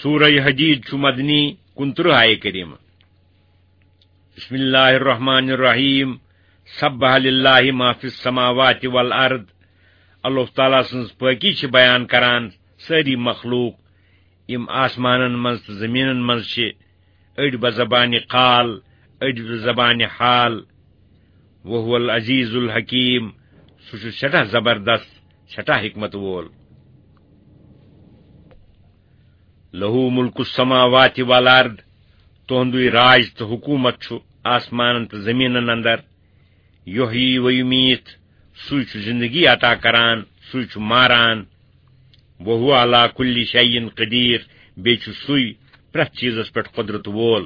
سورہ حدید چھ مدنی 29 آیہ کریمہ۔ بسم اللہ الرحمن الرحیم۔ سبح للہ ما فی السماوات والارض۔ اللہ تعالیٰ سنز پاکی چھ بیان کران ساری مخلوق یم آسمانن منز تو زمینن منز چھ، اڑ بزبان قال اڑ بزبان حال۔ وهو العزیز الحکیم، سہ چھ سٹھاہ زبردست سٹھاہ حکمت وول۔ لہو ملک السماوات والارض، تہندوی راج تو حکومت چھ آسمانن تو زمینن اندر۔ یحیی و یمیت، سوئی چھ زندگی عطا کران سوئی چھ ماران۔ وہو علی کل شیء قدیر، بیچ سوئی پرت چیزس پہ قدرت وول۔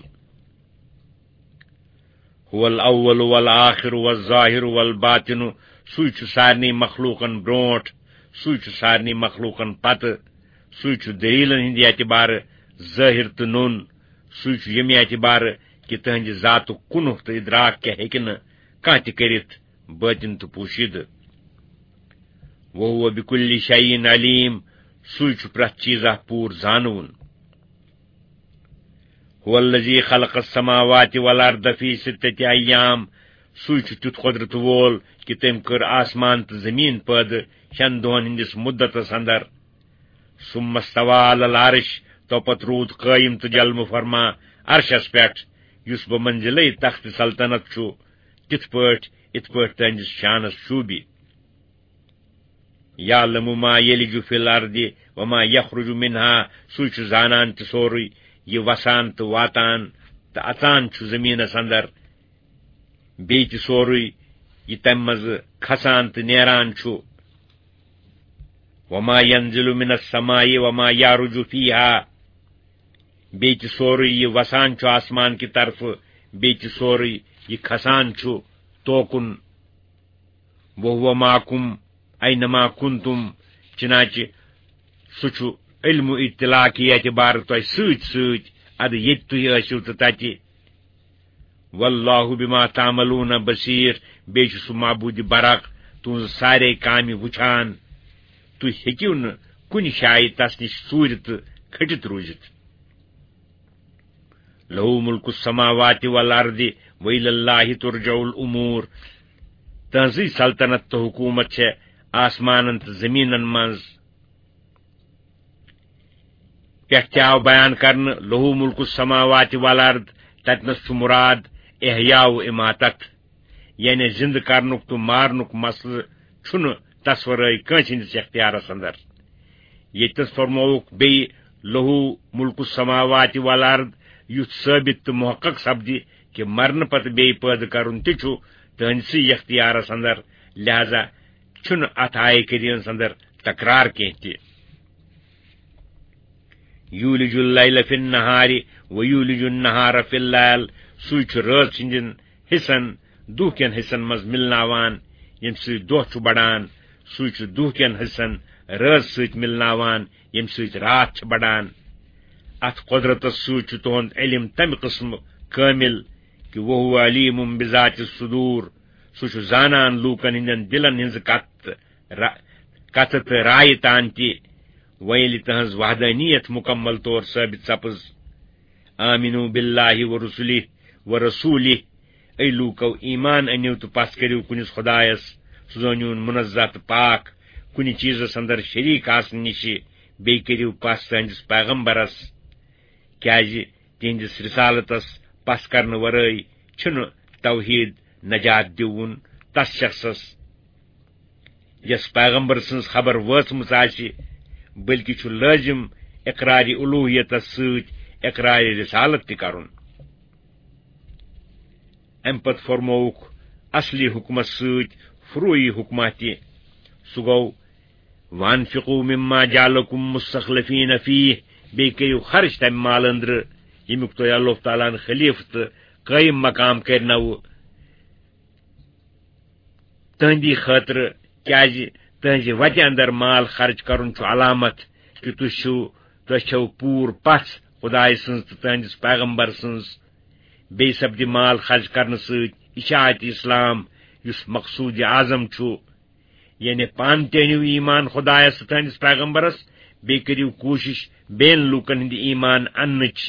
هو الاول والآخر والظاہر والباطن، سوئی چھ سارنی مخلوقن برونٹ سوئی چھ سارنی مخلوقن پتہ، سوئی چھ دلیلن ہند اعتبار ظاہر تو نون، سوئی چھ یمی اعتبار کہ تہنز ذات کنہ تو ادراک کیا ہیکہ نہ کانٛہہ تہ کرتھ باطن تو پوشیدہ۔ وہو بکل شیء علیم، سوئی چھ پرت چیزہ پور زانون۔ هو الذی خلق السماوات والارض فی 6 ایام، سوئی چھ تیت قدرت وول کہ تم کر آسمان تو زمین پید شن دہن ہندس مدتس اندر۔ ثم استوى علی العرش، تو پت رود قائم تو جلم فرما عرشس پیٹھ، یس بمنزلے تخت سلطنت چھو، تت پٲٹھۍ ات پٲٹھۍ تہنٛدس شانس شوٗبہِ۔ یعلم ما یلج فی الارض وما یخرج منها، سوئی چھُ زانان تہِ سورُے یہ وسان تو واتان تو اژان چھُ زمینس اندر، بیٚیہِ تہِ سورُے یہ تمہِ منٛز کھسان تو نیران چھُ۔ وما ينزل من السماء وما يعرج فيها، بیٚیہِ تہِ سورُے یہ وسان چھُ آسمان کی طرف، بیٚیہِ تہِ سورُے یہ کھسان چھُ توکن۔ وهو معكم اینما کنتم، چنانچہ سہ چھُ علم و اطلاع کی اعتبار تہ سۭتۍ سۭتۍ اد ییٚتہِ تُہۍ ٲسِو تہٕ تتہِ۔ واللہ بما تعملون بصیر، بیٚیہِ چھُ سُہ معبوٗدِ برق تُہنٛز سارے کامہِ وٕچھان، تُہۍ ہیٚکِو نہٕ کُنہِ جایہِ تس نِش ژوٗرِ تہٕ کھٔٹِتھ روٗزِتھ۔ لہو ملک السماوات والارض وإلی اللہ ترجع الامور، تہنٛزٕے سلطنت تو حکومت چھے آسمانن تو زمینن منٛز۔ پٮ۪ٹھ تہِ آو بیان کرنہٕ لہو ملک السماوات والارض، تتنس چھُ مراد احیا و اماتت، یعنی زندٕ کرنُک تو مارنُک مسلہٕ چھُنہٕ تس ورٲے کٲنٛسہِ ہٕنٛدِس اختیارس اندر۔ ییٚتس فرمووُکھ بیٚیہِ لہو ملک السماوات والارض، یُتھ ثٲبت تو محقق سپدِ کہ مرنہٕ پتہٕ بیٚیہِ پٲدٕ کرُن تہِ چھُ تہنٛدسٕے اختیارس اندر، لہذا چھُنہٕ اتھ آیہ کریٖمس اندر تکرار کینٛہہ تہِ۔ یولج اللیل فی النہار ویولج النہار فی اللیل، سُے چھُ رٲژ ہٕنٛدٮ۪ن حصن دۄہ کٮ۪ن حصن منٛز مِلناوان ییٚمہِ سۭتۍ دۄہ چھُ بڑان، سُے چھُ دۄہ کٮ۪ن حصن رٲژ سۭتۍ مِلناوان ییٚمہِ سۭتۍ رات چھِ بڑان۔ اتھ قدرتس سۭتۍ چھُ تُہنٛد علم تمہِ قٕسمہٕ کٲمل کہ وہو علیم بذات الصدور، سُہ چھُ زانان لوٗکن ہٕنٛدٮ۪ن دلن ہٕنٛزٕ کتھٕ تہٕ رایہِ تان تہِ۔ وۄنۍ ییٚلہِ تہنٛز وحدانیت مکمل طور ثٲبت سپٕز۔ آمنو باللہ ورسلہ ورسولہ، اے لوٗکو ایمان أنِو تہٕ پس کٔرِو کُنس خدایس، سُہ زٲنِوُن منزہ تہٕ پاک کُنہِ چیٖزس اندر شریٖک آسنہٕ نِشہِ، بیٚیہِ کٔرِو پس تہنٛدِس پیغمبرس، کیازِ تہنٛدِس رسالتس پس کرنہٕ ورٲے چھُنہٕ توحید نجات دِوُن تس شخصس یس پیغمبر سٕنٛز خبر وٲژمٕژ آسہِ، بلکہ چھُ لٲزم اقرار الوہیتس سۭتۍ اقرار رسالت تہِ کرُن۔ امہِ پتہٕ فرمووُکھ اصلی حکمس سۭتۍ فروعی حکمہ تہِ، سُہ گوٚو وانفقوا مما جعلکم مستخلفین فیہ، بیٚیہِ کٔرِو خرچ تمہِ مال أنٛدرٕ ییٚمیُک تۄہہِ اللہ تعالیٰ ہن خلیفہٕ تہٕ قٲیِم مقام کرنوٕ تہنٛدی خٲطرٕ، کیازِ تہنٛزِ وتہِ اندر مال خرچ کرُن چھُ علامت کہ تُہۍ چھو پوٗر پژھ خدایہِ سٕنٛز تہٕ تہنٛدِس پیغمبر سٕنٛز۔ بیٚیہِ سپدِ مال خرچ کرنہٕ سۭتۍ اشاعت اسلام، یُس مقصوٗدِ اعظم چھُ، یعنی پانہٕ تہِ أنِو ایمان خدایس تہٕ تہنٛدِس پیغمبرس، بیٚیہِ کٔرِو کوٗشِش بیٚین لوٗکن ہٕنٛدِ ایمان اننٕچ.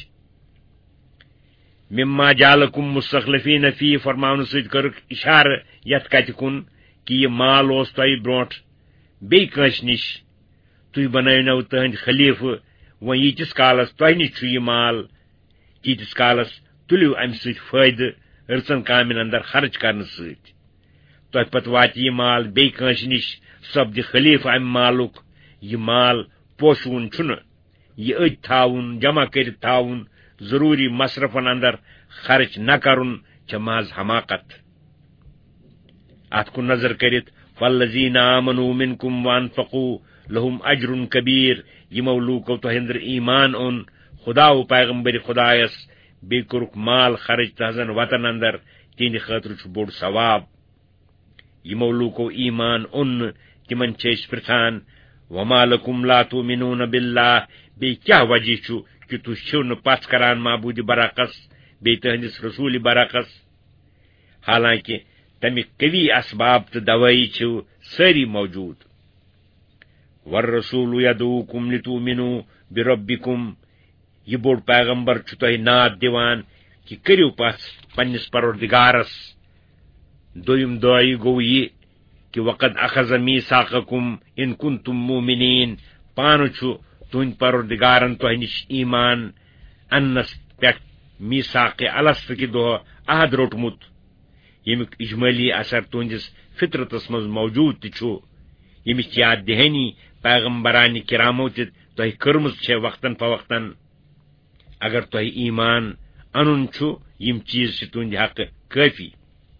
مما جالکم مستخلفین فی فرماونہٕ سۭتۍ کٔرٕکھ اِشارٕ یتھ کتہِ کُن کہِ یہِ مال اوس تۄہہِ برونٛٹھ بیٚیہِ کٲنٛسہِ نِش، تُہۍ بنٲونو تٕہٕنٛدۍ خلیفہٕ. وۄنۍ ییٖتِس کالس تۄہہِ نِش چھُ یہِ مال تیٖتِس کالس تُلِو امہِ سۭتۍ فٲیدٕ رٕژن کامٮ۪ن اندر خرچ کرنہٕ سۭتۍ. تۄہہِ پتہٕ واتہِ یہِ مال بیٚیہِ کٲنٛسہِ نِش، سپدِ خلیفہٕ امہِ مالُک. یہِ مال پوشوُن چھُنہٕ، یہِ أتۍ تھاوُن، جمع کٔرِتھ تھاوُن، ضروٗری مصرفن اندر خرچ نہ کرُن چھےٚ محض حماقت. اتھ کُن نظر کٔرِتھ والذین آمنوا منکم وانفقوا لہم اجر کبیر، یِمو لوٗکو تۄہہِ اندر ایمان اوٚن، خدا و پیغمبر خدایس، بیٚیہِ کوٚرُکھ مال خرچ تہذن وطن اندر، تِہنٛدِ خٲطرٕ چھُ بوٚڑ ثواب. یِمو لوٗکو ایمان اوٚن نہٕ تِمن چھِ أسۍ پرژھان وما لکم لا تؤمنون باللہ، بیٚیہِ کیاہ وجہ چھُ کہِ تُہۍ چھِو نہٕ پژھ کران معبوٗدِ برعکس بیٚیہِ تٕہنٛدِس رسوٗلِ برعکس. حالانکہِ تمیِکۍ قوی اسباب تہٕ دوٲیی چھِ سٲری موجوٗد. والرسول یدعوکم لتؤمنوا بربکم، یہِ بوٚڑ پیغمبر چھُ تۄہہِ ناد دِوان کہِ کٔرِو پژھ پننِس پروردگارس. دوٚیِم دعایہِ گوٚو یہِ کہِ وقد اخذ میثاقکم ان کنتم مؤمنین، پانہٕ چھُ تُہنٛدِ پروردگارن تۄہہِ نِش ایمان اننس پٮ۪ٹھ میثاقِ الست کہِ دۄہ عہد روٚٹمُت، ییٚمیُک اجمٲلی اثر تُہنٛدِس فطرتس منٛز موجوٗد تہِ چھُ، ییٚمِچ یاد دہانی پیغمبرانہِ کرامو تہِ تۄہہِ کٔرمٕژ چھےٚ وقتن فوقتن. اگر تۄہہِ ایمان انُن چھُ یِم چیٖز چھِ تُہنٛدِ حقہٕ کٲفی.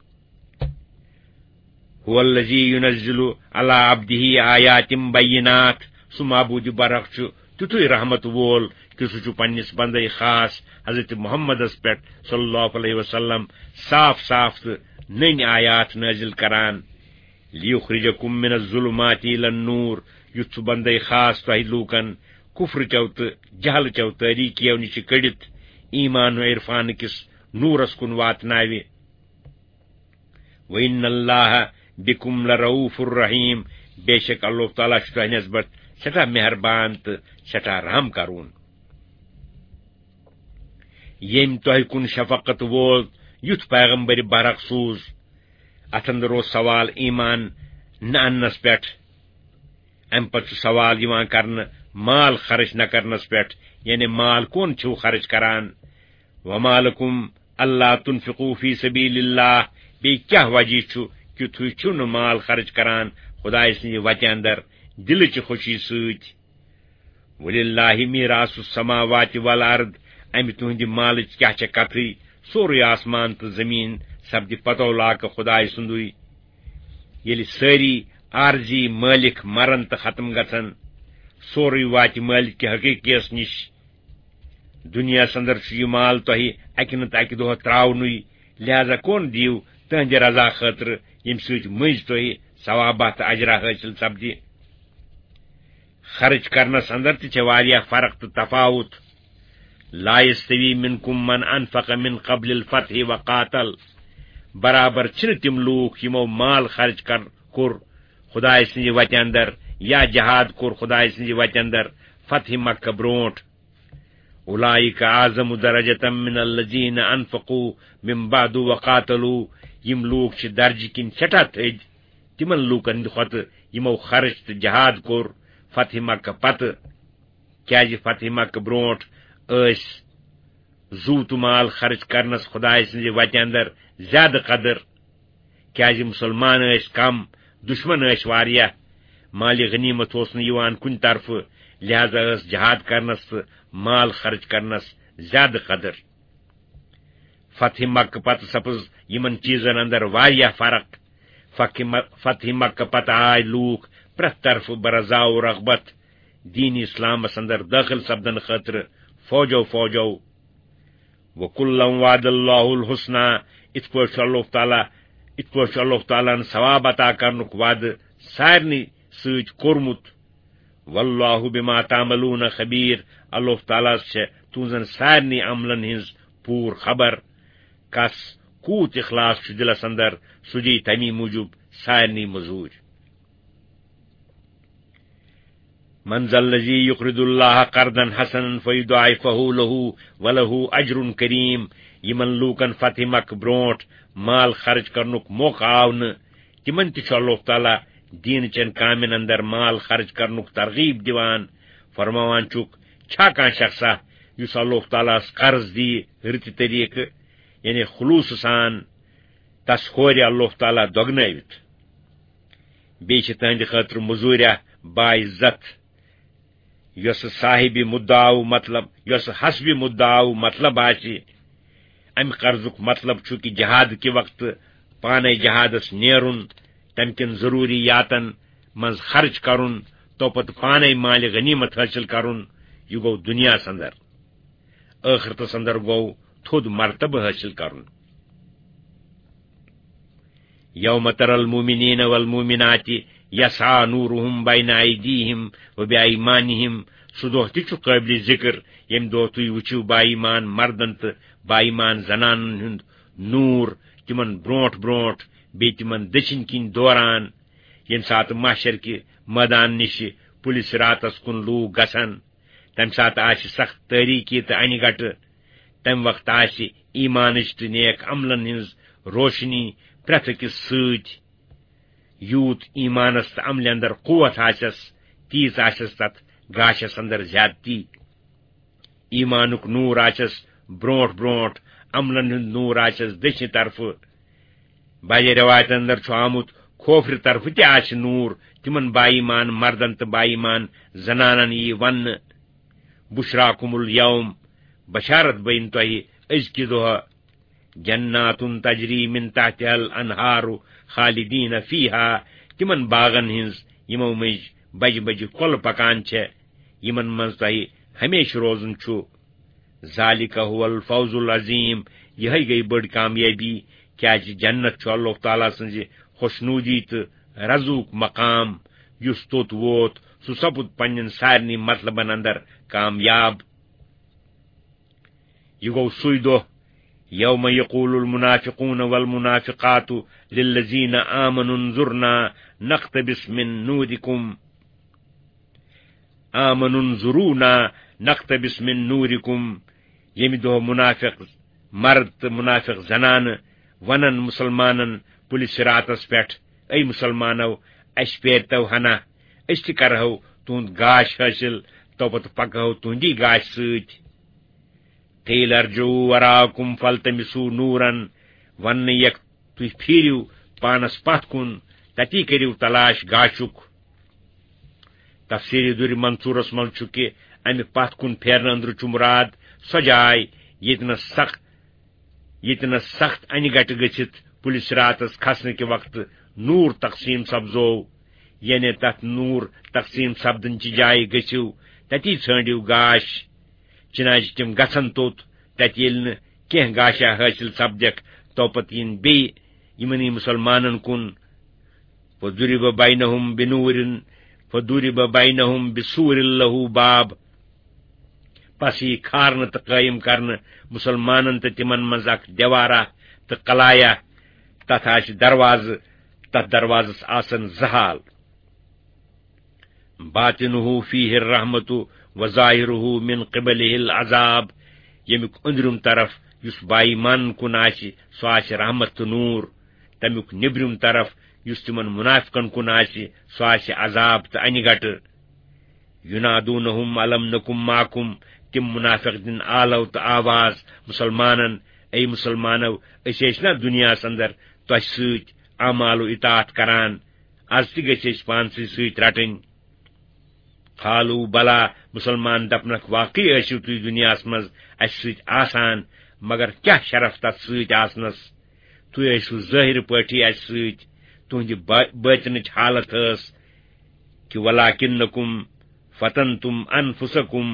هو الذی ينزل علی عبدہ آیات بینات، سُہ معبوٗدِ برحق چھُ تیُتھُے رحمت وول کہِ سُہ چھُ پننِس بندے خاص حضرت محمدس پٮ۪ٹھ صلی اللہ علیہ وسلم صاف صاف تہٕ نٔنۍ آیات نٲزِل کران. لیُخرجکم من الظلمات الی النور، یُتھ سُہ بندے خاص تۄہہِ لوٗکن کفرٕ چو تہٕ جہلہٕ چو تٲریٖکیو نِش کٔڑِتھ ایمان و عرفان کِس نوٗرس کُن واتناوِ. وَإِنَّ اللَّهَ بِكُمْ لَرَؤوفٌ رَحِيمٌ، بے شک اللہ تعالیٰ چھُ تۄہہِ نسبت سٮ۪ٹھاہ مہربان تہٕ سٮ۪ٹھاہ رحم کرون. ییٚمۍ تۄہہِ کُن شفقت وول یُتھ پیغمبر برحق سوٗز. اتھ اندر اوس سوال ایمان نہ اننس پٮ۪ٹھ، امہِ پتہٕ چھُ سوال یِوان کرنہٕ مال خرچ نہ کرنس پٮ۪ٹھ، یعنی مال کون چھِو خرچ کران. وما لکم اللہ تنفقوا فی سبیل اللہ، بیٚیہِ کیاہ وجہ چھُ کہِ تُہۍ چھِو نہٕ مال خرچ کران خدایہِ سٕنٛدِ وتہِ اندر دلٕچہِ خوشی سۭتۍ. وللہ میراث السماوات والارض، امہِ تُہنٛدِ مالٕچ کیاہ چھےٚ کتھٕے، سورُے آسمان تہٕ زٔمیٖن سپدِ پتو لاکہٕ خدایہِ سُنٛدُے. ییٚلہِ سٲری عارضی مٲلِک مرن تہٕ ختم گژھن، سورُے واتہِ مٲلِکہِ حقیٖقیَس نِش. دُنیاہس اندر چھُ یہِ مال تۄہہِ اکہِ نتہٕ اکہِ دۄہ تراونُے، لہذا کون دِیِو تٕہنٛدِ رضا خٲطرٕ ییٚمہِ سۭتۍ مٔنٛزۍ تۄہہِ ثوابہ تہٕ اجرا حٲصِل سپدِ. خرچ کرنس اندر تہِ چھےٚ واریاہ فرق تہٕ تفاوت. لا یستوی منکم من انفق من قبل الفتح وقاتل، برابر چھِنہٕ تِم لوٗکھ یِمو مال خرچ کوٚر خدایہِ سٕنٛدِ وتہِ اندر یا جہاد کوٚر خدایہِ سٕنٛدِ وتہِ اندر فتح مکہ برونٛٹھ. اولئک اعظم درجة من الذین انفقوا من بعد وقاتلوا، یِم لوٗکھ چھِ درجہِ کِنۍ سٮ۪ٹھاہ تھٔدۍ تِمن لوٗکن ہٕنٛدِ کھۄتہٕ یِمو خرچ تہٕ جہاد کوٚر فتح مکہ پتہٕ. کیازِ فتح مکہ برونٛٹھ ٲسۍ زوٗ تہٕ مال خرچ کرنس خدایہِ سٕنٛزِ وتہِ اندر زیادٕ قدر، کیازِ مسلمان ٲسۍ کم، دشمن ٲسۍ واریاہ، مالِ غنیمت اوس نہٕ یِوان کُنہِ طرفہٕ، لہذا ٲس جہاد کرنس تہٕ مال خرچ کرنس زیادٕ قدر. فتح مکہ پتہٕ سپٕز یِمن چیٖزن اندر واریاہ فرق. فتح مکہ پتہٕ آے لوٗکھ پرٛٮ۪تھ طرفہٕ برضا و رغبت دین اسلامس اندر دٲخل سپدن خٲطرٕ فوجو. وکُلًا وعد اللہ الحسنى، اِتھ پٲٹھۍ چھُ اللہ تعالیٰ ہن ثواب عطا کرنُک وعدٕ سارنٕے سۭتۍ کوٚرمُت. واللہ بما تعملون خبیر، اللہ تعالیٰ چھےٚ تُہنٛزن سارنٕے عملن ہٕنٛز پوٗرٕ خبر. کس کوٗت اخلاص چھُ دلس اندر سُہ دی تمی موٗجوٗب سارنٕے مزوٗرۍ. من ذا الذی یقرض اللہ قرضا حسنا فیضاعفہ لہ ولہ اجر کریم. یمن لوکن فتح مکہ برونٹ مال خرچ کرنک موقع آو نہ تمن تہ اللہ تعالیٰ دین چن کامن اندر مال خرچ کرنک ترغیب دیوان. فرماوان چک چھا کان شخصا یس اللہ تعالیٰ قرض دی رت طریقہ یعنی خلوص سان تس ہور اللہ تعالیٰ دگنوت. بیچ تہند خاطر مزوریا باعزت یس صاحب مدعو مطلب یس حسب مدعو مطلب آسی. ام قرضک مطلب چھ کہ جہاد کے وقت پانے جہادس نیرن تم کن ضروریاتن مز خرچ کرن تو پت پانے مال غنیمت حاصل کرن. یہ گو دنیا اندر. آخرتس اندر گو تھود مرتبہ حاصل کرن. یوم تر المؤمنین والمؤمنات یسعى نورهم بین ایدیہم وبایمانہم. سہ دہ تہ قابل ذکر یم دہ تھی وچھو با ایمان مردن تو با ایمان زنانن ہند نور تمن برونٹ برونٹ بی تمن دچن کن دوران یم سات محشر کے میدان نش پولیس راتس کن لوگ گسن. تم سات آس سخت تاریکی تو انہ گٹ. تم وقت آس ایمانچ تو نیک عملن ہز روشنی پریت اکس ست. یوت ایمانس تو عمل اندر قوت آسس تیز آسس تت گاشس اندر زیادتی. ایمانک نور آسس برونٹ برونٹ عملن ہند نور آسس دچن طرف. باجے روایت اندر چھ آمت کھوفر طرف تہ آس نور تمن با ایمان مردن تو با ایمان زنانن یہ ون بشراکم الیوم بشارت بین تہ ازکہ دہ جنات تجری من تحتها الانہار خالدین فیہا. تمن باغن ہنز یمو مج بج بج کل پکان چھ یمن مز تہ ہمیشہ روزن چھو. ذالک هو الفوز العظیم. یہ گئی بڑ کامیابی کیا جنت چھ اللہ تعالیٰ سنز خوشنودی تو رزوک مقام. یس توت ووت سہ سپد پنن سارنی مطلبن اندر کامیاب. یہ گو سوئی دہ یوم یقول المنافقون والمنافقات للذین آمنوا انظرنا نقتبس من نورکم آمنوا انظرونا نقتبس من نورکم. یم دہ منافق مرد تو منافق زنان ونن مسلمانن پولیس راتس پہ اے مسلمانو اس پیرتو ہنا اس تہ کرہو تہند گاش حاصل تو پتہ پکہو تہندی گاش ست. قیل ارجعوا وراءکم فالتمسوا نورا. ون یک تھی پھیریو پانس پتھ کن تتی کریو تلاش گاشک. تفسیر در منصورس من چھ کہ امہ پتھ کن پھیرن اندر چھ مراد سو جائے یتنس سخت انہ گٹ گچھت پولیس راتس کھسنے کے وقت نور تقسیم سپزو. یعنی تت نور تقسیم سپدن چہ جائے گژھو تتی ژھانڈو گاش. چنانچہ تم گھن توت تت یل نہ کی گاشا حاصل سپدک تو پتہ ین بی یمنی مسلمانن کن. فضرب بینہم بسور لہ باب. پس یہ کھارن تو قائم کرن مسلمانن تو تمن مز اخ دیوارہ تو قلایا. تت آس درواز تت دروازس آسن زحال. باطنہ فیہ الرحمت وظاہرہ من قبلہ العذاب. یمیک اندرم طرف یس با ایمان کن آس سو آس رحمت تو نور. تمیک نبرم طرف یس تمن منافقن کن آس سو آس عذاب تو انہ گٹ. ینادونہم الم نکم معکم. تم منافق دن آلو تو آواز مسلمانن اے مسلمانو اس نا دنیا اندر تہ ست اعمال و اطاعت کران آز تہ گھ پانس ست رٹن. قالوا بلا. مسلمان دپنک واقعی ٲسِو تُہۍ دنیاہس منٛز اسہِ سۭتۍ آسان مگر کیٛاہ شرف تتھ سۭتۍ آسنس. تُہۍ ٲسِو ظٲہر پٲٹھی اسہِ سۭتۍ. تُہنٛدِ باطنٕچ حالت ٲس کہ ولکنکم فتنتم انفسکم.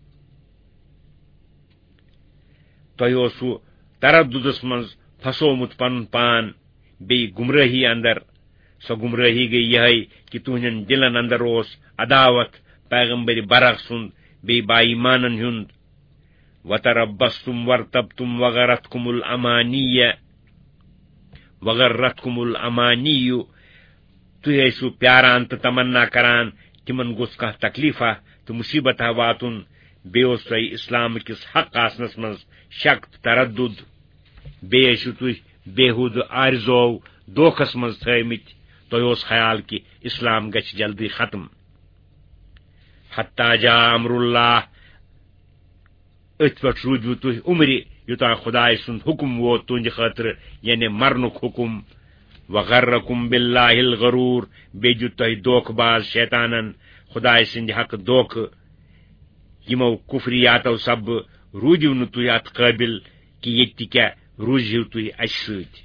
تۄہہِ اوسوٕ ترددس منٛز پھسومُت پنُن پان بیٚیہِ گمرٲہی اندر. سۄ گمرٲہی گٔیہِ یِہے کہ تُہنٛدٮ۪ن دلن اندر اوس عداوت پیغمبر برق سند بی با ایمانن ہند. وتربصتم وارتبتم وغرتكم الامانی. تُہۍ ٲسِو پیاران تو تمنا کران تمن گوٚژھ کانٛہہ تکلیفا تہٕ مصیبتہ واتُن بیٚیہِ اوس تۄہہِ اسلام کِس حق آسنس منٛز شک تہٕ تردُد بیٚیہِ ٲسِو تُہۍ بےحود آرزو دھوکھس منٛز تھٲومٕتۍ تۄہہِ اوس خیال کہِ اسلام گژھِ جلدی ختم حتی جاء امر اللہ أتھۍ پٮ۪ٹھ روٗدوٕ تُہۍ عمرِ یوٚتانۍ خۄداے سُنٛد حُکم ووت تُہنٛدِ خٲطرٕ یعنی مرنُک حُکم وغرکم باللہ الغرور بیٚیہِ دیُت تۄہہِ دھوکہٕ باز شیطانن خۄداے سٕنٛدِ حقہٕ دھوکہٕ یِمو کفریاتو سببہٕ روٗدِو نہٕ تُہۍ اتھ قٲبل کہِ ییٚتہِ تہِ کیٛاہ روٗزِو تُہۍ اسہِ سۭتۍ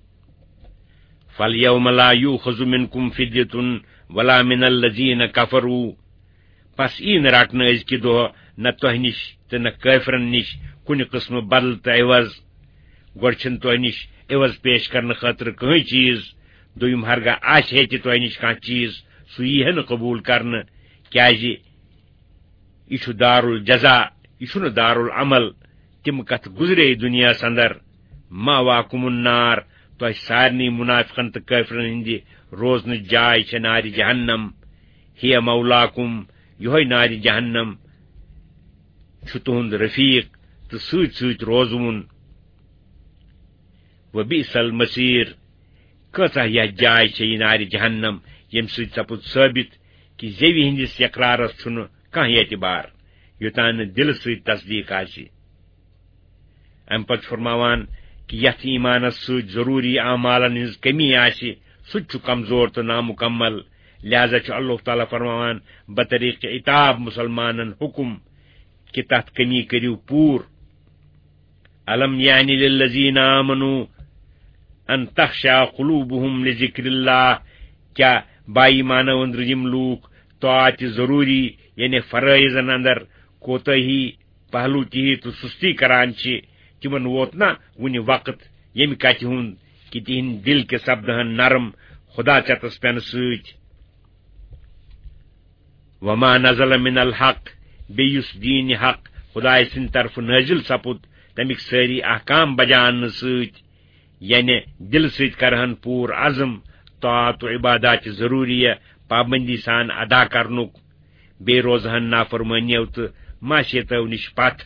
فالیوم لا یوٗخذ منکم فدیۃ ولا من الذین کفروا پس یی نہٕ رٹنہٕ أزکہِ دۄہ نہ تۄہہِ نِش تہٕ نہ کٲفرن نِش کُنہِ قٕسمہٕ بدل تہٕ عوض گۄڈٕ چھِنہٕ تۄہہِ نِش عوض پیش کرنہٕ خٲطرٕ کٕہٕنۍ چیٖز دوٚیِم ہرگاہ آسہِ ہے تہِ تۄہہِ نِش کانٛہہ چیٖز سُہ یی ہے نہٕ قبوٗل کرنہٕ کیٛازِ یہِ چھُ دارالجزا یہِ چھُنہٕ دارالعمل تِم کتھ گُزرے دُنیاہس اندر ماواکُم النار تۄہہِ سارنٕے مُنافِقن تہٕ کٲفرن ہٕنٛدِ روزنٕچ جاے چھےٚ نارِ جہنم ہِیَ مولاکُم یِہوے نارِ جہنم چھُ تُہُنٛد رفیٖق تہٕ سۭتۍ سۭتۍ روزوُن وبئس المصیٖر کۭژاہ یتھ جاے چھےٚ یہِ نارِ جہنم ییٚمہِ سۭتۍ سپُد ثٲبت کہِ زیوِ ہٕنٛدِس یقرارس چھُنہٕ کانٛہہ اعتبار یوٚتانۍ نہٕ دلہٕ سۭتۍ تصدیٖق آسہِ امہِ پتہٕ فرماوان کہ یتھ ایمانس سۭتۍ ضروٗری اعمالن ہٕنٛز کمی آسہِ سُہ تہِ چھُ کمزور تہٕ نامکمل لہذا چھُ اللہ تعالیٰ فرماوان بطریق عتاب مسلمانن حکم کہ تتھ کمی کٔرِو پوٗرٕ الم یعنی للذین آمنوا ان تخشع قلوبہم لذکر اللہ کیا با ایمانو أنٛدرٕ یِم لوٗکھ طاعتہِ ضروٗری یعنی فرٲیضن اندر کوتٲہی پہلوٗ تہٕ سُستی کران چھِ تِمن ووت نا وُنہِ وقت ییٚمہِ کتھِ ہُنٛد کہ تِہنٛدۍ دل کہِ سپدہن نرم خدا ژٮ۪تس پٮ۪نہٕ سۭتۍ وما نزل من الحق بیٚیہِ یُس دیٖنِ حق خداے سٕنٛدِ طرفہٕ نٲزِل سپُد تمیِکۍ سٲری احکام بجاونہٕ سۭتۍ یعنی دل سۭتۍ کرہن پوٗرٕ عزم طاعت و عبادات ضروٗریہ پابندی سان ادا کرنُک بیٚیہِ روزہن نافرمٲنیو تہٕ معصیتو نِش پتھ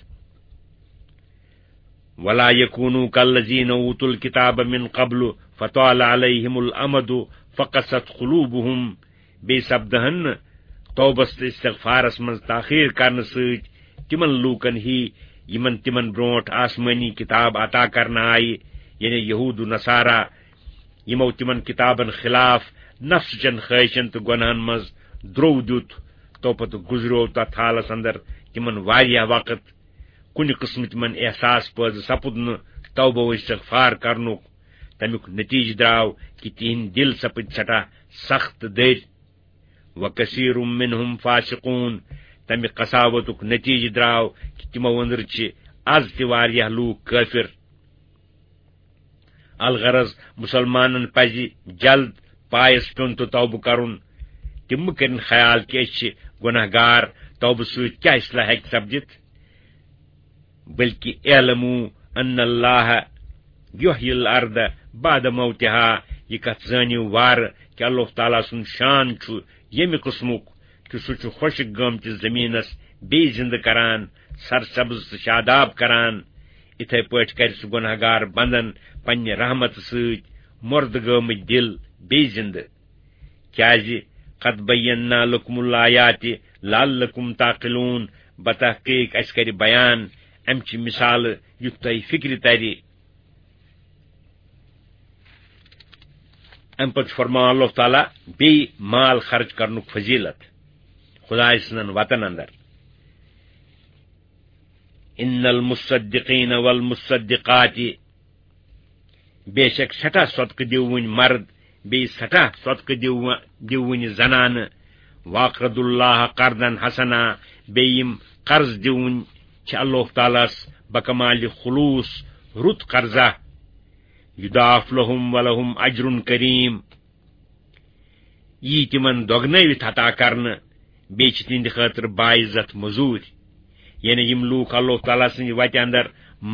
ولا یکونوا کالذین اوتوا الکتاب من قبل فطال علیہم الامد فقست قلوبہم بیٚیہِ سپدہن نہٕ توبس تہٕ استغفارس منٛز تاخیر کرنہٕ سۭتۍ تِمن لوٗکن ہی یِمن تِمن برونٹھ آسمٲنی کتاب عطا کرنہٕ آیہِ یعنی یہود و نصارا یِمو تِمن کتابن خلاف نفسہٕ چن خٲہشن تہٕ گۄنہن منٛز درٛوٚو دیُت توپتہٕ گُزریو تتھ حالس اندر تِمن واریاہ وقت کُنہِ قٕسمہٕ تِمن احساس پٲدٕ سپُد نہٕ توبہ و استغفار کرنُک تمیُک نتیجہٕ درٛاو کہ تِہنٛدۍ دل سپٕدۍ سٮ۪ٹھاہ سخت تہٕ دٔرۍ وکثیر منہم فاسقون تمہِ قساوتُک نتیجہٕ درٛاو کہ تِمو أنٛدرٕ چھِ آز تہِ واریاہ لوٗکھ کٲفر الغرض مسلمانن پزِ جلد پایس پیوٚن تہٕ توبہٕ کرُن تِم مہٕ کٔرِنۍ خیال کہ أسۍ چھِ گۄناہ گار توبہٕ سۭتۍ کیٛاہ اصلاح ہیٚکہِ سپدِتھ بلکہ اعلموا ان اللہ یحیی الارض بعد موتہا یہ کتھ زٲنِو وارٕ کہ اللہ تعالیٰ سُنٛد شان چھُ ییٚمہِ قٕسمُک کہ سُہ چھُ خۄشک گٲمتِس زٔمیٖنس بیٚیہِ زِنٛدٕ کران سرسبز تہٕ شاداب کران اِتھے پٲٹھۍ کرِ سُہ گۄناہ گار بندن پننہِ رحمتہٕ سۭتۍ مردٕ گٲمٕتۍ دل بیٚیہِ زِنٛدٕ کیٛازِ قد بینا لکم الآیات لعلکم تعقلون بتحقیق اسہِ کرِ بیان امچہِ مثالہٕ یُتھ تۄہہِ فکرِ ترِ امہِ پتہٕ فرماو اللہ تعالیٰ بیٚیہِ مال خرچ کرنُک فضیلت خداے سٕنٛدن وتن اندر ان المصدقین والمصدقات بے شک سٹھاہ صدقہٕ دِوٕنۍ مرد بیٚیہِ سٹھاہ صدقہٕ دِوٕنۍ زنانہٕ واقرض اللہ قرضن حسنا بیٚیہِ یِم قرض دِوٕنۍ چھِ اللہ تعالیٰ ہس بکمالِ خلوص رُت قرضہ یُضاعف لہم ولہم اجر کریم یی تِمن دۄگنٲوِتھ عطا کرنہٕ بیٚیہِ چھِ تِہنٛدِ خٲطرٕ باعزت موٚزوٗرۍ یعنی یِم لوٗکھ اللہ تعالیٰ سٕنٛدِ وتہِ اندر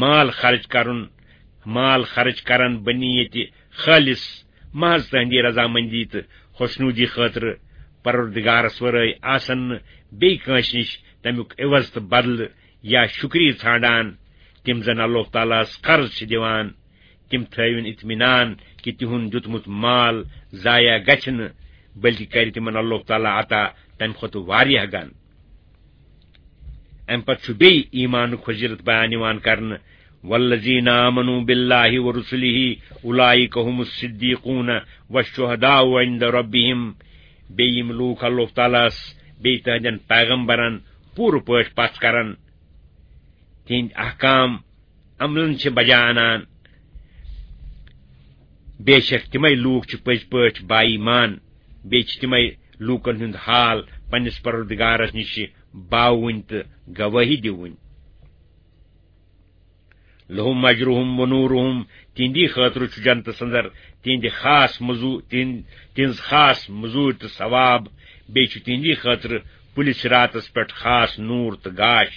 مال خرچ کرن بنیتہِ خٲلص محض تہنٛدی رضامندی تہٕ خوشنودی خٲطرٕ پروردگارس ورٲے آسن نہٕ بیٚیہِ کٲنٛسہِ نِش تمیُک عوض تہٕ بدلہٕ یا شُکریہ ژھانڈان، تِم زن اللہ تعالیٰ ہس قرض چھِ دِوان، تِم تھٲوِن اطمینان کہِ تِہُنٛد دیُتمُت مال ضایع گژھِ نہٕ، بلکہِ کرِ تِمن اللہ تعالیٰ عطا تمہِ کھۄتہٕ واریاہ گن۔ امہِ پتہٕ چھُ بیٚیہِ ایمانُک فضیلت بیان یِوان کرنہٕ، والذین آمنوا باللہ ورسلہ اولئک هم الصدیقون والشہداء عند ربہم، بیٚیہِ یِم لوٗکھ اللہ تعالیٰ ہس بیٚیہِ تہنٛدٮ۪ن پیغمبرن پوٗرٕ پٲٹھۍ پژھ کران، تِہنٛدۍ احکام عملن چھِ بجا انان، بے شک تِمے لوٗکھ چھِ پٔزۍ پٲٹھۍ با ایمان، بیٚیہِ چھِ تِمے لوٗکن ہُنٛد حال پننِس پروردگارس نِش باوٕنۍ تہٕ گوٲہی دِوٕنۍ۔ لہم اجرہم ونورہم، تہنٛدی خٲطرٕ چھُ جنتس اندر تہنٛز خاص مزوٗرۍ تہٕ ثواب، بیٚیہِ چھُ تہنٛدی خٲطرٕ پُلہِ صراطس پٮ۪ٹھ خاص نوٗر تہٕ گاش۔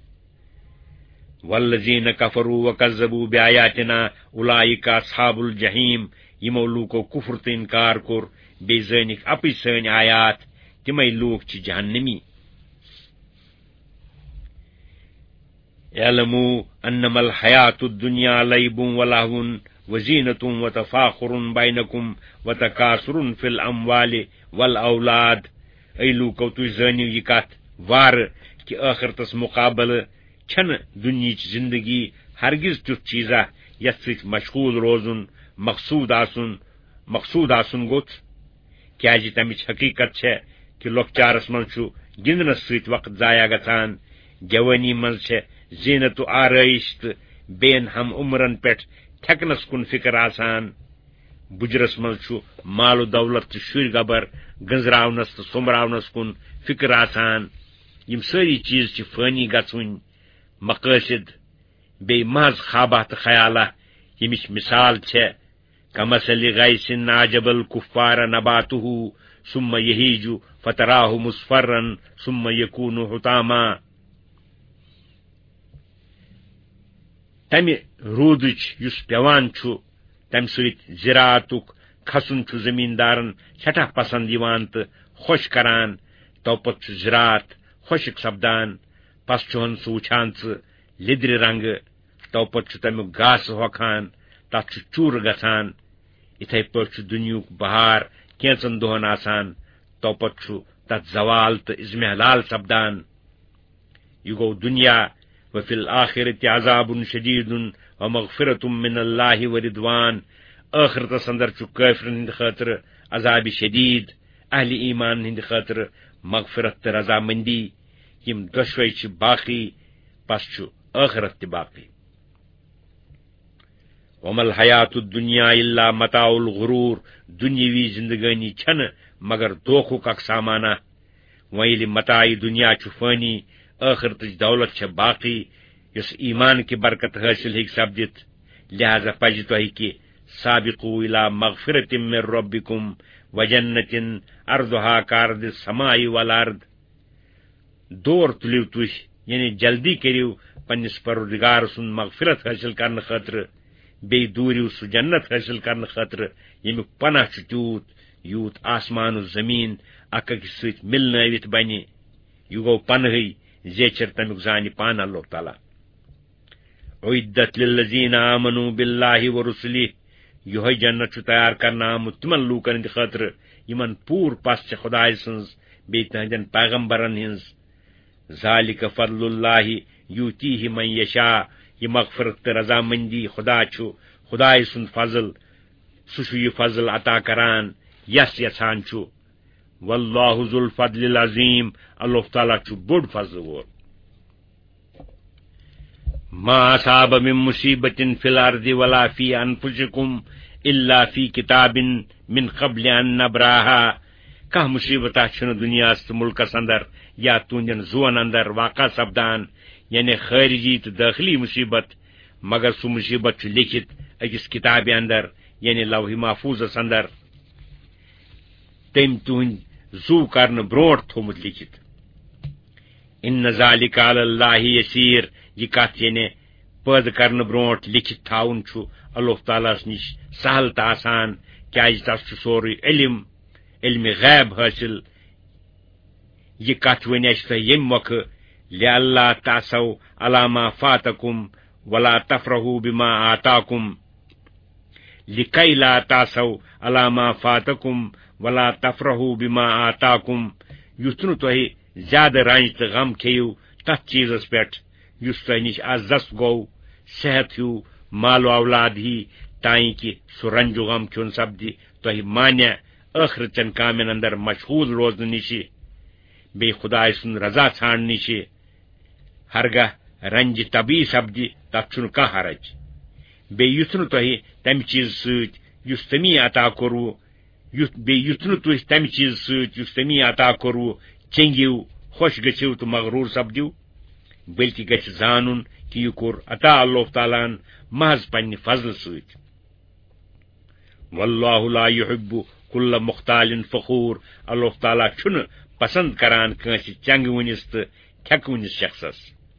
والذین کفروا وکذبوا بآیاتنا اولئک اصحاب الجحیم، یمو لوٗکو کفر تہٕ انکار کوٚر بیٚیہِ زٲنِکھ اپٕز سٲنۍ آیات، تِمے لوٗکھ چھِ جہنمی۔ اعلموا انما الحیات الدنیا لعب ولہو وزینۃ وتفاخر بینکم وتکاثر فی الاموال والاولاد، اے لوٗکو تُہۍ زٲنِو یہِ کتھ وارٕ کہِ ٲخرتس مقابلہٕ چھنہٕ دُنیہٕچ زندگی ہرگز تیُتھ چیٖزا یتھ سۭتۍ مشغوٗل روزُن مقصوٗد آسُن گوٚژھ، کیازِ تمِچ حقیقت چھےٚ کہِ لۄکچارس منٛز چھُ گِنٛدنس سۭتۍ وقت ضایع گژھان، جوانی منٛز چھےٚ زینت و آرٲیش تہٕ بیٚین ہم عمرن پٮ۪ٹھ تھٮ۪کنس کُن فکر آسان، بُجرس منٛز چھُ مال و دولت تہٕ شُرۍ گبر گنٛزراونس تہٕ سوٚمبراونس کُن فکر آسان، یِم سٲری چیٖز چھِ فٲنی گژھوٕنۍ مقٲصد، بیٚیہِ محض خوابہ تہٕ خیالہ، ییٚمِچ مثال چھےٚ کمثل غیث اعجب الکفار نباتہ ثم یہیج فتراہ مصفرا ثم یکون حطاما، تمہِ روٗدٕچ یُس پٮ۪وان چھُ تمہِ سۭتۍ زراعتُک کھسُن چھُ زمیٖندارن سٮ۪ٹھاہ پسند یِوان تہٕ خۄش کران، توپتہٕ چھُ زراعت خۄشک سپدان، پس چھُہن سُہ وٕچھان ژٕ لیدرِ رنگہٕ، توپتہٕ چھُ تمیُک گاسہٕ ہۄکھان، تتھ چھُ چوٗرٕ گژھان، یِتھے پٲٹھۍ چھُ دُنیہُک بہار کینژن دۄہن آسان، توپتہٕ چھُ تتھ زوال تہٕ اضمحلال سپدان۔ یہِ گوٚو دُنیا، وفی الآخرۃ عذاب شدید ومغفرۃ من اللہ ورضوان، ٲخرتس اندر چھُ کٲفرن ہٕنٛدِ خٲطرٕ عذاب شدید، اہلِ ایمان ہٕنٛدِ خٲطرٕ مغفرت تہٕ رضامندی، یِم دۄشوے چھِ باقی، پس چھُ ٲخرت تہِ باقی۔ وما الحیات الدنیا الا متاع الغرور، دُنیاوی زندگٲنی چھنہٕ مگر دھوکھُک اکھ سامانہ، وۄنۍ ییٚلہِ متاع دُنیا چھُ فٲنی، ٲخرتٕچ دولت چھےٚ باقی یُس ایمان کہِ برکت حٲصِل ہیٚکہِ سپدِتھ، لہذا پزِ تۄہہِ کہِ سابقوا الی مغفرۃ من ربکم وجنۃ عرضھا کعرض السماء والارض، دور تُلِو تُہۍ، یعنی جلدی کٔرِو پننِس پروردگار سُنٛد مغفرت حٲصِل کرنہٕ خٲطرٕ، بیٚیہِ دوٗرِو سُہ جنت حٲصِل کرنہٕ خٲطرٕ ییٚمیُک پناہ چھُ تیوٗت یوٗت آسمان و زمیٖن اکھ أکِس سۭتۍ مِلنٲوِتھ بنہِ، یہِ گوٚو پناہٕے زیچھر تمیُک زانہِ پانہٕ اللہ تعالیٰ۔ اُعدت للذین آمنوا باللہ ورسلہ، یِہوے جنت چھُ تیار کرنہٕ آمُت تِمن لوٗکن ہٕنٛدِ خٲطرٕ یِمن پوٗرٕ پژھ چھےٚ خۄداے سٕنٛز بیٚیہِ تٕہنٛدٮ۪ن پیغمبرن ہٕنٛز، ذالک فضل اللہ یؤتیہ من یشاء، یہِ مغفرت تہٕ رضامندی خۄداے سُنٛد فضل، سُہ چھُ یہِ فضل عطا کران یس یژھان چھُ، واللہ ذو الفضل العظیم، اللہ تعالیٰ چھُ بوٚڑ فضل وول۔ ما اصاب من مصیبۃ فی الارض ولا فی انفسکم الا فی کتاب من قبل ان نبراها، کانٛہہ مصیبتہ چھُنہٕ دُنیاہس تہٕ مُلکس اندر یا تُہنٛدٮ۪ن زُوَن اندر واقع سپدان، یعنی خارجی تہٕ دٲخلی مصیبت، مگر سُہ مصیبت چھُ لیکھِتھ أکِس کِتابہِ اندر، یعنی لوح محفوظس اندر، تٔمۍ تُہنٛدۍ زُو کرنہٕ برونٛٹھ تھوٚومُت لیکھِتھ۔ ان ذالک علی اللہ یسیر، یہِ کتھ یعنی پٲدٕ کرنہٕ برونٛٹھ لیکھِتھ تھاوُن چھُ اللہ تعالیٰ ہس نِش سہل تہٕ آسان، کیازِ تس چھُ سورُے علم غیب حٲصِل، یہ کتھ ون اَسہِ تۄہہِ ییٚمہِ مۄکھٕ لِأَلَّا تَأْسَوْا عَلَىٰ مَا فَاتَكُمْ وَلَا تَفْرَحُوا بِمَا آتَاكُمْ لِكَيْ لَا تَأْسَوْا عَلَىٰ مَا فَاتَكُمْ وَلَا تَفْرَحُوا بِمَا آتَاكُمْ یُتھ نہٕ تۄہہِ زیادٕ رنج تہٕ غم کھیٚیِو تتھ چیٖزس پٮ۪ٹھ یُس تۄہہِ نِش از دست گوٚو صحت ہیوٗ مال و اولاد ہی تانۍ کہِ سُہ رنج و غم کھیوٚن سپدِ تۄہہِ مانیہ ٲخرت چٮ۪ن کامٮ۪ن اندر مشغوٗل روزنہٕ نِشہِ بیٚیہِ خۄداے سُنٛد رضا ژھانڈنہٕ نِشہِ ہرگاہ رنجہِ طبی سپدِ تتھ چھُنہٕ کانٛہہ حرج بیٚیہِ یُتھ نہٕ تۄہہِ تمہِ چیٖزٕ سۭتۍ یُس تٔمی عطا کوٚروٕ بیٚیہِ یُتھ نہٕ تُہۍ تمہِ چیٖزٕ سۭتۍ یُس تٔمی عطا کوٚروٕ چنگِو خۄش گٔژھِو تہٕ مغروٗر سپدِو بٔلکہِ گژھِ زانُن کہِ یہِ کوٚر عطا اللہ تعالیٰ ہن محض پننہِ فضلہٕ سۭتۍ واللہ لا يحب كل مختال فخور اللہ تعالیٰ چھُنہٕ پسند کران کٲنٛسہِ چنگہٕ وٕنِس تہٕ کھٮ۪کہٕ وٕنِس شخصس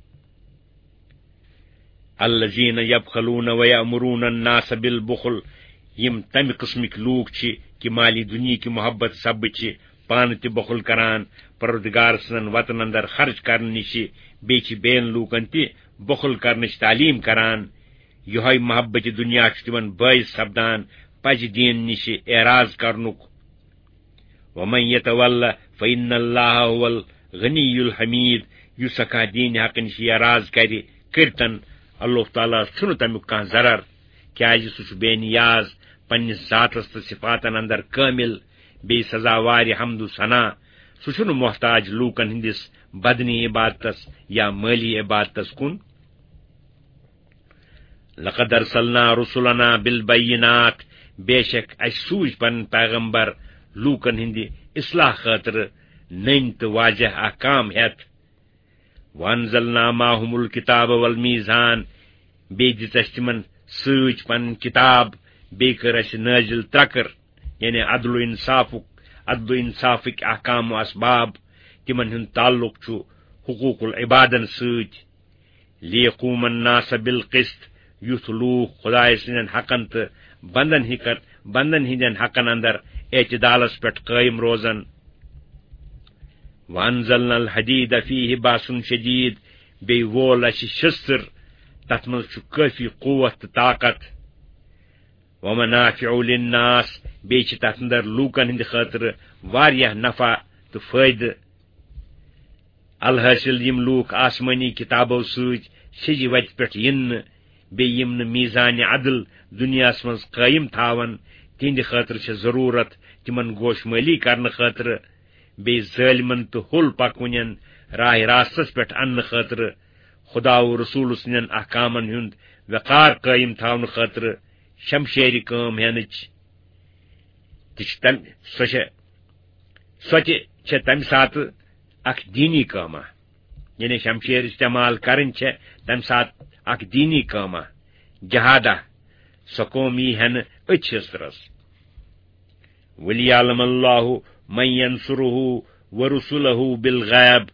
الذین یبخلون ویأمرون الناس بالبخل یم تمہِ قٕسمٕکۍ لوٗکھ چھِ کہ مالی دُنیہٕکہِ محبت سببہٕ چھِ پانہٕ تہِ بخل کران پروردگار سٕنٛدن وطن اندر خرچ کرنہٕ نِشہِ بیٚیہِ چھِ بیٚین لوٗکن تہِ بخل کرنٕچ تعلیٖم کران یِہوے محبت دُنیا چھُ تِمن بٲعث سپدان پزِ دیٖن نِشہِ اعراض کرنُک ومن یتول فإن اللہ هو الغنی الحمید یُس ہٮ۪کہا دیٖنِ حق نِش اعراض کرِ کٔرتن اللہ تعالیٰ چھُنہٕ تمیُک کانٛہہ ضرر کیازِ سُہ چھُ بے نیاز پننِس ذاتس تہٕ صفاتن اندر کٲمِل بیٚیہِ سزاوارِ حمد و ثنا سُہ چھُنہٕ محتاج لوٗکن ہٕنٛدِس بدنی عبادتس یا مٲلی عبادتس کُن لقد ارسلنا رسلنا بالبینات بے شک اسہِ سوٗزۍ پنٕنۍ پیغمبر لوٗکن ہٕنٛدِ اصلاح خٲطرٕ نٔنۍ تہٕ واضح احکام ہٮ۪تھ وانزلنا معهم الکتاب والمیزان بیٚیہِ دِژ اسہِ تِمن سۭتۍ پنٕنۍ کتاب بیٚیہِ کٔر اسہِ نٲزِل ترکر یعنی عدل و انصافٕکۍ احکام و اسباب تِمن ہُنٛد تعلق چھُ حقوق العبادن سۭتۍ لیقوم الناس بالقسط یُتھ لوٗکھ خۄداے سٕنٛدٮ۪ن حقن تہٕ بندن ہٕنٛدٮ۪ن حقن اندر اعتدالس پٮ۪ٹھ قٲیِم روزن وانزلنا الحدید فیہ باس شدید بیٚیہِ وول اسہِ شستٕر تتھ منٛز چھُ کٲفی قوت تہٕ طاقت ومنافع للناس بیٚیہِ چھِ تتھ اندر لوٗکن ہٕنٛدِ خٲطرٕ واریاہ نفع تہٕ فٲیدٕ الحٲصِل یِم لوٗکھ آسمٲنی کتابو سۭتۍ سیٚجہِ وتہِ پٮ۪ٹھ یِنہٕ بیٚیہِ یِم نہٕ میٖزانہِ عدل دُنیاہس منٛز قٲیِم تھاون تِہنٛدِ خٲطرٕ چھِ ضروٗرت تِمن گوشمٲلی کرنہٕ خٲطرٕ بیٚیہِ ظٲلمن تہٕ ہوٚل پکوٕنٮ۪ن راہ راستس پٮ۪ٹھ اننہٕ خٲطرٕ خدا و رسوٗل سٕنٛدٮ۪ن احکامن ہُنٛد وقار قٲیِم تھاونہٕ خٲطرٕ شمشیرِ کٲم ہٮ۪نٕچ سۄ تہِ چھےٚ تمہِ ساتہٕ اکھ دیٖنی کٲمہ یعنی شمشیر استعمال کرٕنۍ چھےٚ تمہِ ساتہٕ اکھ دیٖنی کٲمہ جہادہ سۄ قوم یی ہٮ۪نہٕ أتھۍ حِصرس ولیعلم اللہ من ینصرہ ورسلہ بالغیب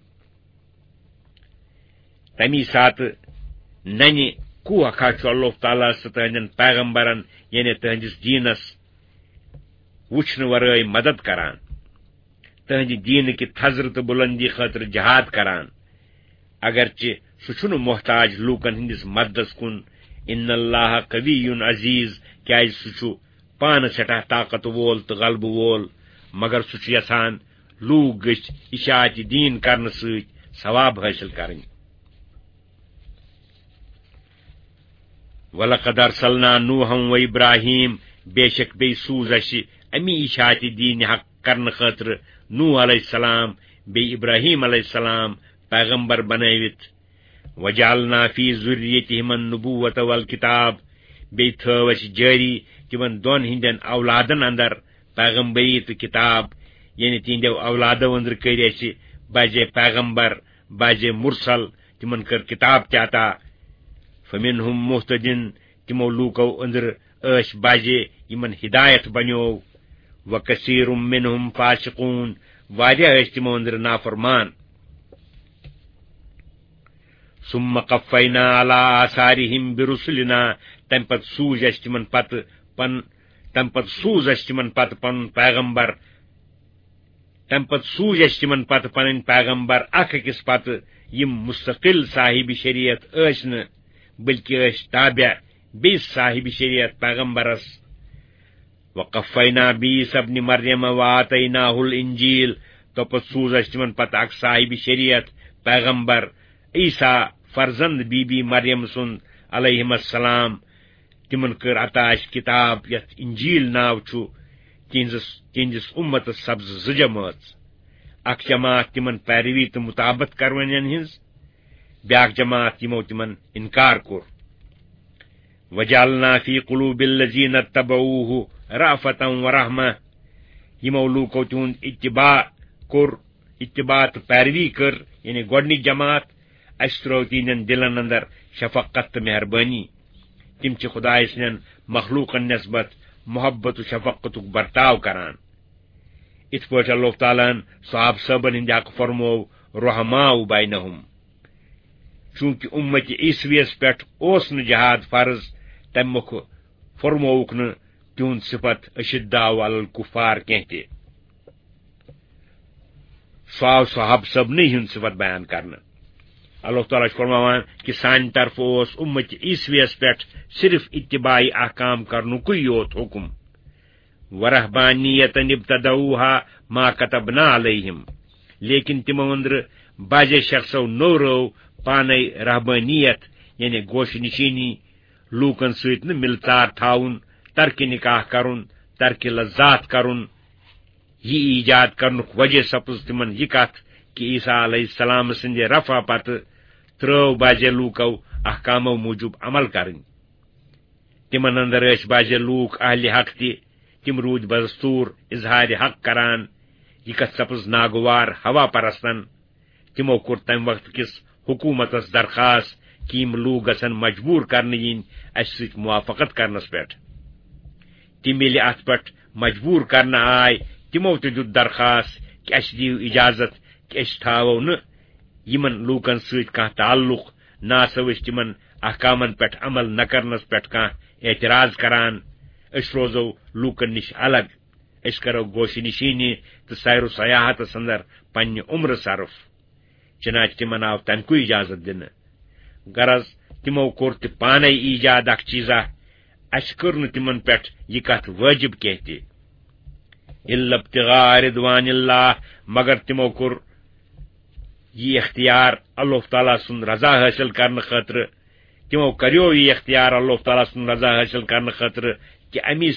تمی ساتہٕ ننہِ کوکھا چھُ اللہ تعالیٰ تہٕ تٕہنٛدٮ۪ن پیغمبرن یعنی تٕہنٛدِس دیٖنس وٕچھنہٕ ورٲے مدد کران تٕہنٛدِ دیٖنٕکہِ تھزرٕ تہٕ بُلندی خٲطرٕ جہاد کران اگرچہِ سُہ چھُنہٕ محتاج لوٗکن ہٕنٛدِس مددس کُن ان اللہ قوی عزیز کیازِ سُہ چھُ پانہٕ سٮ۪ٹھاہ طاقت وول تہٕ غلبہٕ وول مگر سُہ چھُ یژھان لوٗکھ گٔژھۍ اِشاعتِ دیٖن کرنہٕ سۭتۍ ثواب حٲصِل کرٕنۍ وَلَقَدْ أَرْسَلْنَا نوحًا وإبراہیم بے شک بیٚیہِ سوٗز اسہِ امی اِشاعتِ دیٖنِ حق کرنہٕ خٲطرٕ نوح علیہ السلام بیٚیہِ ابراہیم علیہ السلام پیغمبر بنٲوِتھ وجعلنا فی ذُرِّیَّتِہِمَ النُّبُوَّةَ والکتاب بیٚیہِ تھٲو اسہِ جٲری تِمن دۄن ہٕنٛدٮ۪ن اولادن اندر پیغمبری تہٕ کتاب یعنی تِہنٛدٮ۪و اولادو أنٛدرٕ کٔرۍ اسہِ بعضے پیغمبر بعضے مُرسل تِمن کٔر کتاب تہِ عطا فمنہم مہتدin تِمو لوٗکو أنٛدرٕ ٲسۍ بعضے یِمن ہدایت بنیوو وکثیر منہم فاسقون واریاہ ٲسۍ تِمو أنٛدرٕ نافرمان ثم قفینا علی آثارہم برسلنا تمہِ پتہٕ سوٗز اسہِ تِمن پتہٕ پنُن پیغمبر تم پت سوز اس تمن پت پن پیغمبر اخ اکس پت یم مستقل صاحب شریعت ن بلکہ تابع بیس صاحب شریعت پیغمبرس وقفینا بیس ابن مریم واتیناہ الانجیل تو پت سوز اس تمن پت اخ صاحب شریعت پیغمبر عیسیٰ فرزند بی بی مریم سن علیہم السلام تمن کر عطا کتاب یت انجیل ناو چھو تہندس امتس سبز ز جماعت اخ جماعت تمن پیروی تو مطابت کرون ہز بیاکھ جماعت یمو تمن انکار کور وجعلنا فی قلوب الذین اتبعوہ رأفتا ورحمہ یمو لوکو تہند اتباع تو پیروی کر یعنی گۄڈنِچ جماعت اس ترو تہندین دلن اندر شفقت تو مہربانی تم چھ خدائے سن مخلوقن نسبت محبت و شفقت برتاو کران ات پٲٹھۍ اللہ تعالیٰ صحاب صٲبن ہند حق فرمو رحماء بینہم چونکہ امت عیسویس پہ اوس نہ جہاد فرض تم مخ فرموک نہ تہند صفت اشداء علی الکفار کینہ تہ سو صحاب صبنی ہند صفت بیان کرنا اللہ تعالیٰ فرماوان کہ سان طرف اس امت عیسویس پہ صرف اتباعی احکام کرنک یوت حکم ورہبانیت ابتدعوها ما كتبنا علیہم لیکن تمو اندر بعض شخصو نو رو پانے رہبانیت یعنی گوش نشینی لوکن سۭتۍ نہ ملتار تھاون ترک نکاح کرن ترک لذات کرن یہ ایجاد کرنک وجہ سپز تمن یہ کت کہ عیسیٰ علیہ السلام سندِ رفع پتہ ترو بعض لوکو احکامو موجوب عمل کرن تمن اندر اس بعض لوک اہل حق تہ تم رود بدستور اظہار حق کران یہ کت سپز ناگوار ہوا پرستن تمو کور تم وقت کس حکومتس درخواست کہ یم لوگ گھن مجبور کرنے ین اس ست موافقت کرنس پہ تم یل ات پہ مجبور کرنا آئے تمو تہ دیت درخواست کہ اس دیو اجازت کہ اس تھاو نہ یمن لوکن ست کانٛہہ تعلق نہ سا اس تمن احکامن پہ عمل نہ کرنس پہ کانٛہہ اعتراض کران اس روزو لوکن نش الگ اس کرو گوش نشینی تو سیر و سیاحتس اندر پنہ عمر صرف چنانچہ تمن آو تمکو اجازت دن غرض تمو کور تہ پانے ایجاد اخ چیزا اس کر نہ تمن پہ یہ کت واجب کہتے الا ابتغاء رضوان اللہ مگر تمو کور یہ اختیار اللہ تعالیٰ سن رضا حاصل کرنے خاطر تمو کریو یہ اختیار اللہ تعالیٰ سن رضا حاصل کرنے خاطر کہ امی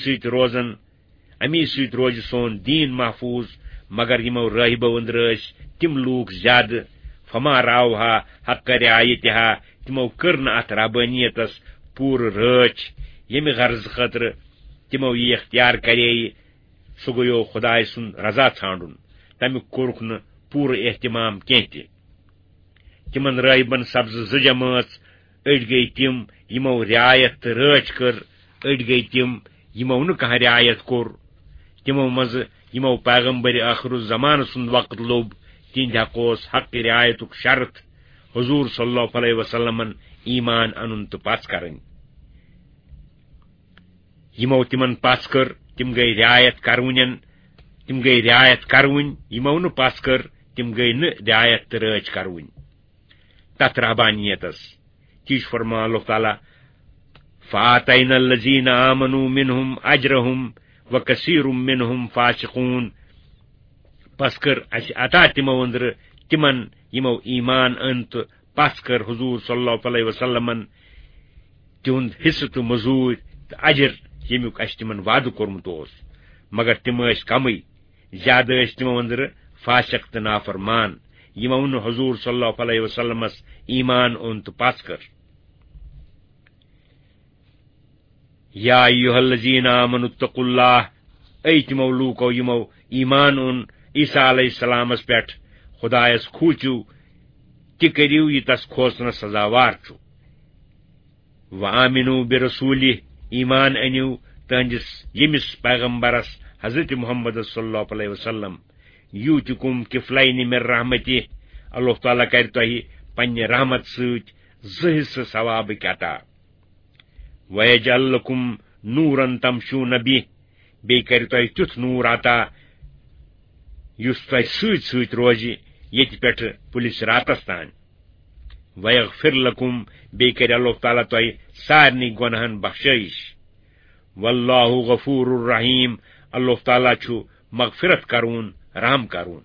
سۭتۍ روز سون دین محفوظ مگر یمو راہبو اندر تم لوگ زیادہ فما راوہا حق رعایتہا تمو کر نہ ات رحبانیتس پور رچ یمہ غرض خاطر تمو یہ اختیار کرے سہ گویو خدائے سن رضا ژھانڈن تمیک کورک نہ پور اہتمام کینہ تہ تمن راہبن سبز ز جماعت اڑ گئی تم یمو رعایت رچ کر اڑ گئی تم یمو نہ کانٛہہ رعایت کور تمو مز یمو پیغمبر آخر الزمان سند وقت لوب تہند حقوس حق رعایتک شرط حضور صلی اللہ علیہ وسلمن ایمان انن تو پس کرن یمو تمن پس کر تم گئی رعایت کرون یمو نہ پس کر تم گئی نہ رعایت رچ کرون تت رحبانیتس تیش فرما اللہ تعالیٰ فآتینا الذین آمنوا منہم اجرہم وکثیر منہم فاسقون پس کر اس عطا تمو اندر تمن یمو ایمان انت پس کر حضور صلی اللہ علیہ وسلمن تہند حصہ تو مزور تو اجر یمیک اس تمن وعدہ کورمت مگر تم کمی زیادہ تمو اندر فاسق تو نافرمان یمو نہ حضور صلی اللہ علیہ وسلمس ایمان اون تو پس کر یا ایھا الذین آمنوا اتقوا اللہ ای تمو لوکو یمو ایمان اون عیسیٰ علیہ السلام پہ خدایس کھوچو تہ کریو یہ تس کھوژنس سزاوار چھو وآمنوا برسولہ ایمان انیو تہندس یمس پیغمبرس حضرت محمد صلی اللہ علیہ وسلم یوتکم کفلین من رحمتہ اللہ تعالیٰ کر تہ پنہ رحمت ست زٕ حصہٕ ثوابک عطا ویجعل لکم نورا تمشون بہ بیٚیہِ کر تہ تیُتھ نور عطا یُس تۄہہِ سۭتۍ سۭتۍ روزِ ییٚتہِ پٮ۪ٹھٕ پُلِس راتس تانۍ وَیَغفِر لَکُم بیٚیہِ کَرِ اللہ تعالیٰ تۄہہِ سارنٕے گۄناہن بخشٲیِش واللہ غفور الرحیم اللہ تعالیٰ چھُ مغفرت کرون رحم کرون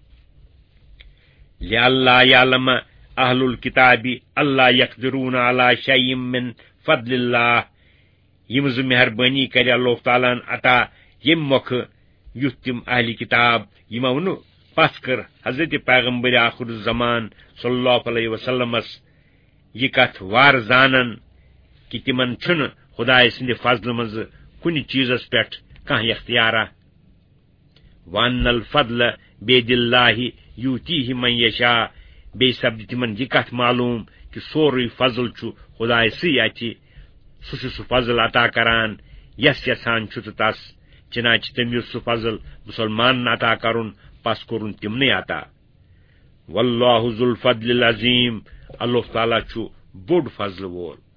لِأَلَّا يَعْلَمَ أَهْلُ الْكِتَابِ أَلَّا يَقْدِرُونَ عَلَى شَيْءٍ مِّن فَضْلِ اللَّهِ یِم زٕ مہربٲنی کرِ اللہ تعالیٰ ہن عطا ییٚمہِ مۄکھٕ یُتھ تِم اہلِ کِتاب یِمو نہٕ پتھ کٔر حضرت پیغمبر آخر الزمان صلی اللہ علیہ وسلمس یہ کتھ وار زانن کہ تمن چھُنہٕ خدائے سٕنٛدِ فضلہٕ منٛز کُنہِ چیٖزس پٮ۪ٹھ کانٛہہ اختیارا وَأَنَّ الْفَضْلَ بِيَدِ اللَّهِ يُؤْتِيهِ مَن يَشَاءُ بیٚیہِ سپدِ تِمن یہِ کتھ معلوم کہ سورُے فضل چھُ خدائے سٕے اَتھِ سُہ چھُ سُہ فضل عطا کران یس یژھان چھُ تہٕ تس چنانچہ تٔمۍ یُس سُہ فضل مسلمانن عطا کرُن پس کوٚرُن تِمنٕے عطا واللہ ذو الفضل العظیم اللہ تعالیٰ چھُ بوٚڑ فضلہٕ وول